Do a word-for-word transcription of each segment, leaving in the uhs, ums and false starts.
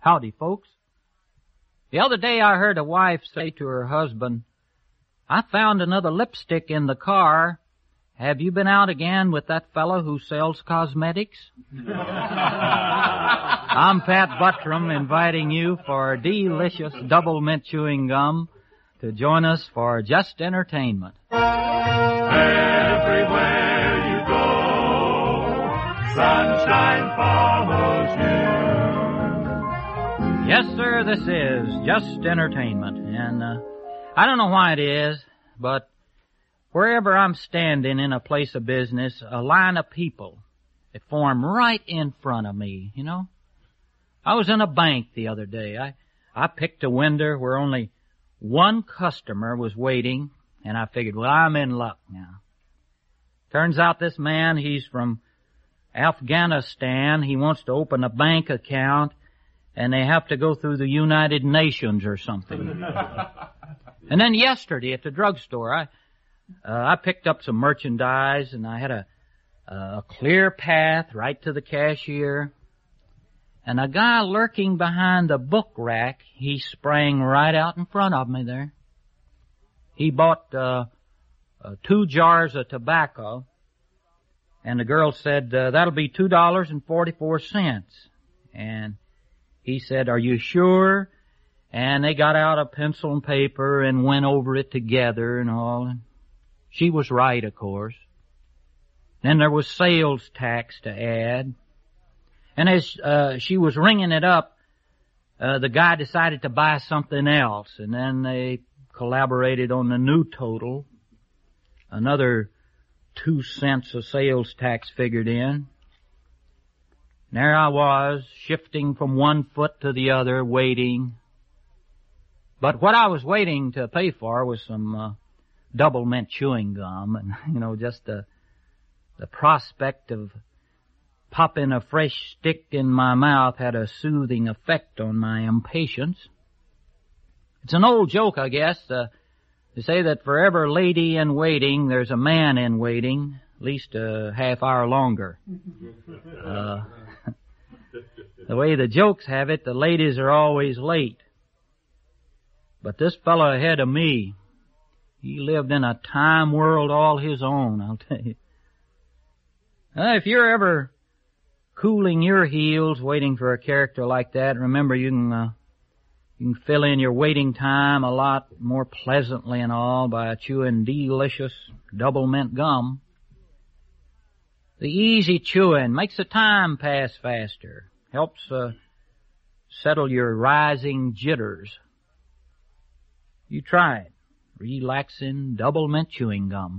Howdy, folks. The other day I heard a wife say to her husband, I found another lipstick in the car. Have you been out again with that fellow who sells cosmetics? I'm Pat Buttram, inviting you for delicious double mint chewing gum to join us for Just Entertainment. Everywhere you go, sunshine follows you. Yes, sir, this is Just Entertainment. And uh, I don't know why it is, but wherever I'm standing in a place of business, a line of people that form right in front of me, you know. I was in a bank the other day. I, I picked a window where only one customer was waiting, and I figured, well, I'm in luck now. Turns out this man, he's from Afghanistan. He wants to open a bank account, and they have to go through the United Nations or something. And then yesterday at the drugstore, I uh, I picked up some merchandise, and I had a, a clear path right to the cashier. And a guy lurking behind the book rack, he sprang right out in front of me there. He bought uh, uh two jars of tobacco, and the girl said, uh, that'll be two dollars and forty-four cents. And he said, are you sure? And they got out a pencil and paper and went over it together and all. And she was right, of course. Then there was sales tax to add. And as uh, she was ringing it up, uh, the guy decided to buy something else. And then they collaborated on the new total. Another two cents of sales tax figured in. There I was, shifting from one foot to the other, waiting. But what I was waiting to pay for was some uh, double mint chewing gum. And, you know, just the, the prospect of popping a fresh stick in my mouth had a soothing effect on my impatience. It's an old joke, I guess, uh, to say that for every lady in waiting, there's a man in waiting, at least a half hour longer. Uh, the way the jokes have it, the ladies are always late. But this fellow ahead of me, he lived in a time world all his own, I'll tell you. Uh, if you're ever cooling your heels waiting for a character like that, remember you can uh, you can fill in your waiting time a lot more pleasantly and all by chewing delicious double mint gum. The easy chewing makes the time pass faster, helps uh, settle your rising jitters. You try it. Relaxing double mint chewing gum.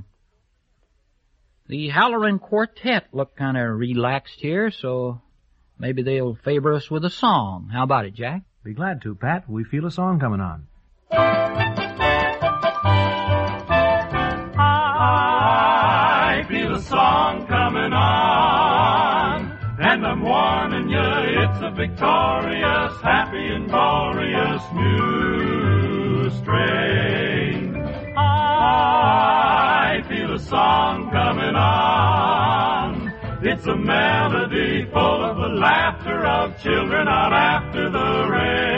The Halloran Quartet look kind of relaxed here, so maybe they'll favor us with a song. How about it, Jack? Be glad to, Pat. We feel a song coming on. I feel a song coming on, and I'm warning you, it's a victorious, happy and glorious new strain. I feel a song coming on. It's a melody full of the laughter of children out after the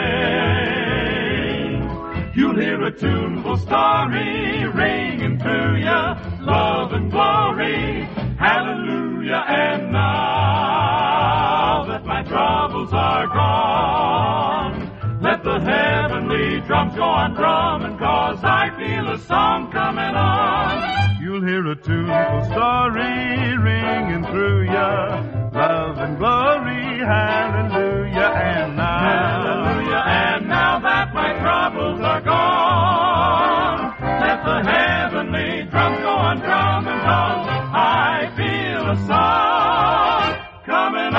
rain. You'll hear a tuneful story ringing through ya, love and glory, hallelujah. And now that my troubles are gone, let the heavenly drums go on drumming, 'cause I feel a song coming on. You'll hear a tuneful story ringing through ya, love and glory, hallelujah. And now, hallelujah, and now that my troubles are gone, let the heavenly drums go on drumming, 'cause I feel a song coming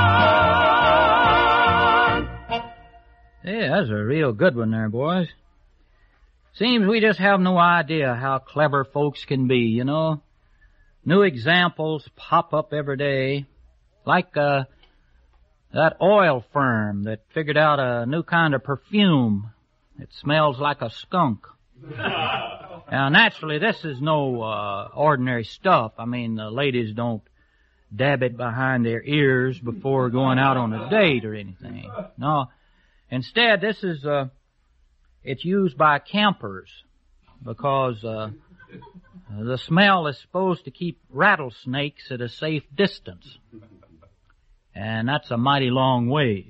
on. Yeah, that's a real good one there, boys. Seems we just have no idea how clever folks can be, you know. New examples pop up every day. Like, uh, that oil firm that figured out a new kind of perfume that smells like a skunk. Now, naturally, this is no, uh, ordinary stuff. I mean, the ladies don't dab it behind their ears before going out on a date or anything. No. Instead, this is, uh, it's used by campers because, uh, the smell is supposed to keep rattlesnakes at a safe distance. And that's a mighty long ways.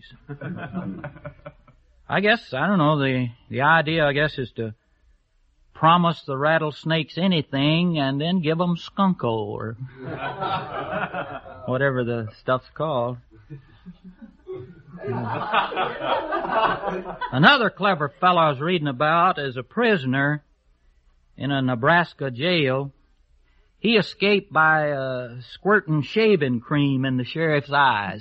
I guess, I don't know, the, the idea, I guess, is to promise the rattlesnakes anything and then give them skunko or whatever the stuff's called. Another clever fellow I was reading about is a prisoner in a Nebraska jail. He escaped by uh, squirting shaving cream in the sheriff's eyes.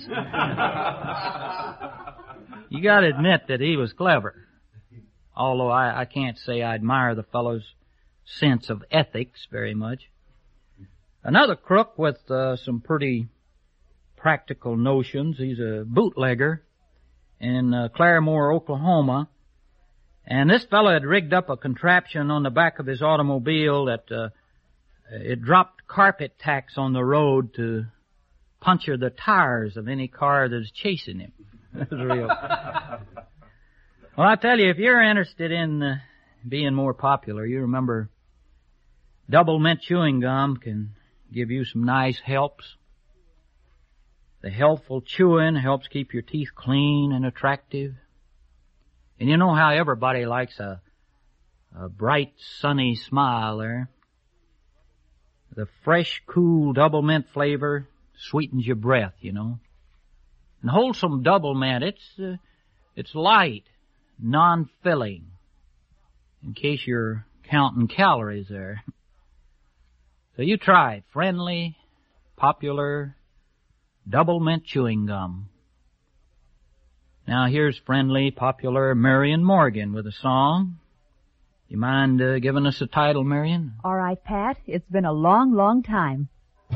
You gotta admit that he was clever. Although I, I can't say I admire the fellow's sense of ethics very much. Another crook with uh, some pretty practical notions. He's a bootlegger in uh, Claremore, Oklahoma. And this fellow had rigged up a contraption on the back of his automobile that uh, it dropped carpet tacks on the road to puncture the tires of any car that's chasing him. That's real. Well, I tell you, if you're interested in uh, being more popular, you remember double mint chewing gum can give you some nice helps. The healthful chewing helps keep your teeth clean and attractive. And you know how everybody likes a, a bright, sunny smile there. The fresh, cool double mint flavor sweetens your breath, you know. And wholesome double mint, it's, uh, it's light, non-filling, in case you're counting calories there. So you try it. Friendly, popular, double mint chewing gum. Now here's friendly, popular Marion Morgan with a song. You mind uh, giving us a title, Marion? All right, Pat. It's been a long, long time.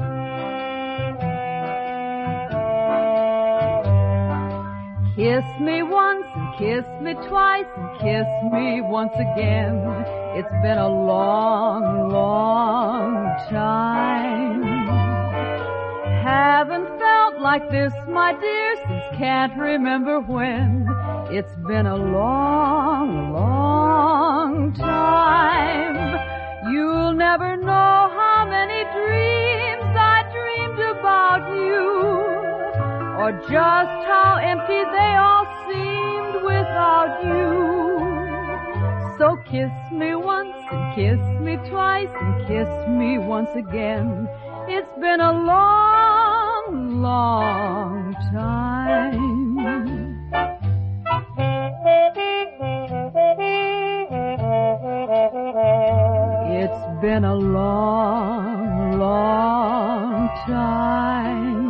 Kiss me once and kiss me twice and kiss me once again. It's been a long, long time. Haven't felt like this, my dear, since can't remember when. It's been a long, long time. You'll never know how many dreams I dreamed about you, or just how empty they all seemed without you. So kiss me once and kiss me twice and kiss me once again. It's been a long, long time. It's been a long, long time.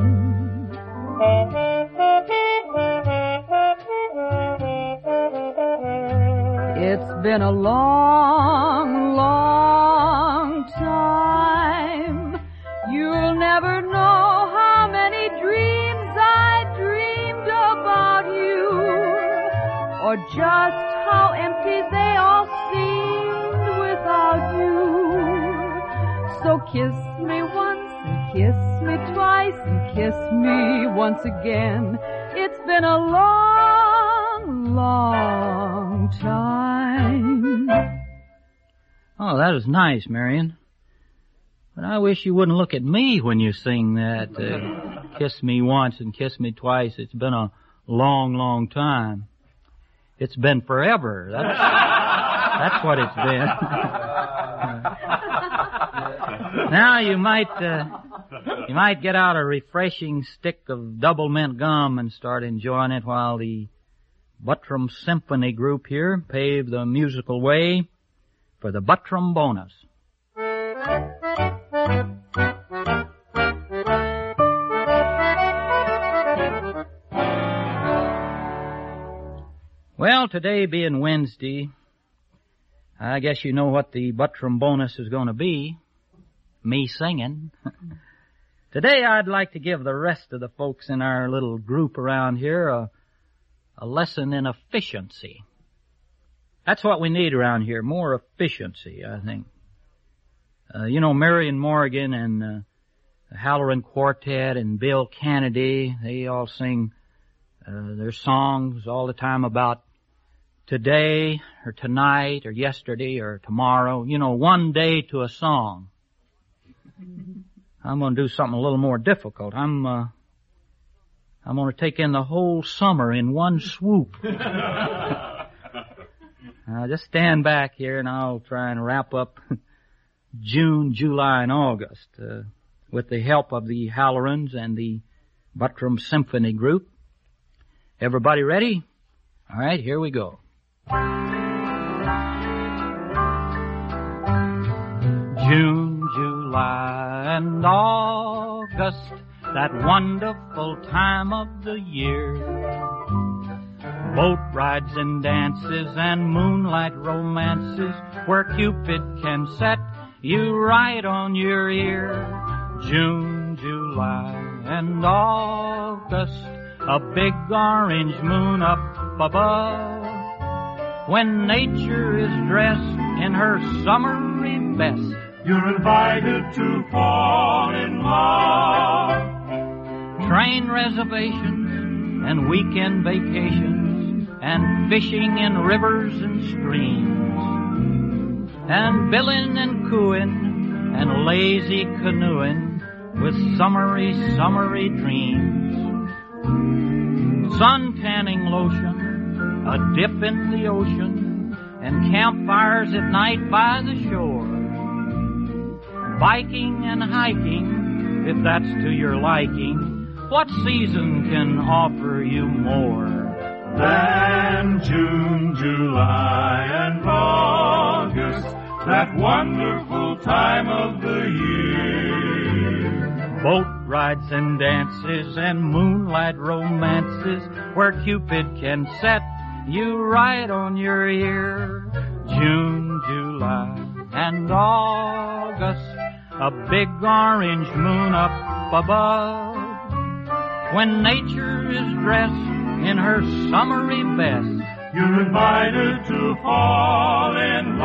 It's been a long, long time. You'll never know how many dreams I dreamed about you, or just how empty they all seemed without you. So kiss me once and kiss me twice and kiss me once again. It's been a long, long time. Oh, that was nice, Marion. But I wish you wouldn't look at me when you sing that. Uh, kiss me once and kiss me twice. It's been a long, long time. It's been forever. That's, that's what it's been. Now you might, uh, you might get out a refreshing stick of double mint gum and start enjoying it while the Buttram Symphony Group here pave the musical way for the Buttram Bonus. Well, today being Wednesday, I guess you know what the Buttram Bonus is going to be. Me singing. Today I'd like to give the rest of the folks in our little group around here a, a lesson in efficiency. That's what we need around here, more efficiency, I think. Uh, you know, Marion Morgan and uh, the Halloran Quartet and Bill Kennedy, they all sing Uh, there's songs all the time about today or tonight or yesterday or tomorrow. You know, one day to a song. I'm going to do something a little more difficult. I'm uh, I'm going to take in the whole summer in one swoop. uh, just stand back here and I'll try and wrap up June, July, and August uh, with the help of the Hallorans and the Buttram Symphony Group. Everybody ready? All right, here we go. June, July, and August, that wonderful time of the year. Boat rides and dances and moonlight romances where Cupid can set you right on your ear. June, July, and August, a big orange moon up above. When nature is dressed in her summery best, you're invited to fall in love. Train reservations and weekend vacations and fishing in rivers and streams and billing and cooing and lazy canoeing with summery, summery dreams. Sun tanning lotion, a dip in the ocean, and campfires at night by the shore. Biking and hiking, if that's to your liking, what season can offer you more than June, July, and August, that wonderful time of the year? Boat rides and dances and moonlight romances where Cupid can set you right on your ear. June, July, and August, a big orange moon up above. When nature is dressed in her summery best, you're invited to fall in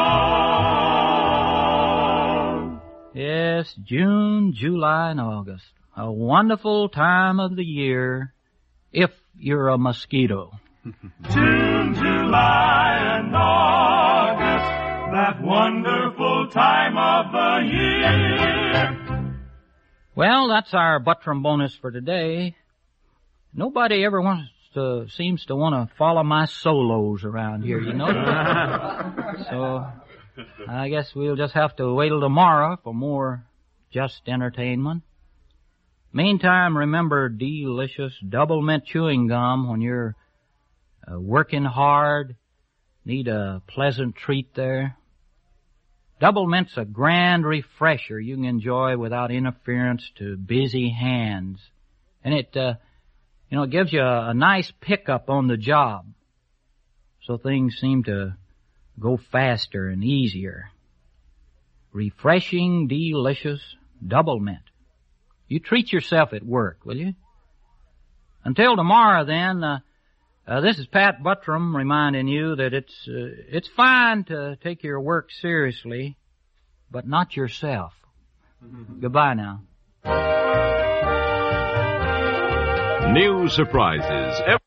love. Yes, June, July, and August. A wonderful time of the year if you're a mosquito. June, July, and August, that wonderful time of the year. Well, that's our Buttram bonus for today. Nobody ever wants to, seems to want to follow my solos around here, you know. So, I guess we'll just have to wait till tomorrow for more Just Entertainment. Meantime, remember delicious double mint chewing gum when you're uh, working hard, need a pleasant treat there. Double Mint's a grand refresher you can enjoy without interference to busy hands. And it, uh, you know, it gives you a, a nice pickup on the job. So things seem to go faster and easier. Refreshing, delicious Double Mint. You treat yourself at work, will you? Until tomorrow then, uh, uh, this is Pat Buttram reminding you that it's, uh, it's fine to take your work seriously, but not yourself. Goodbye now. New surprises.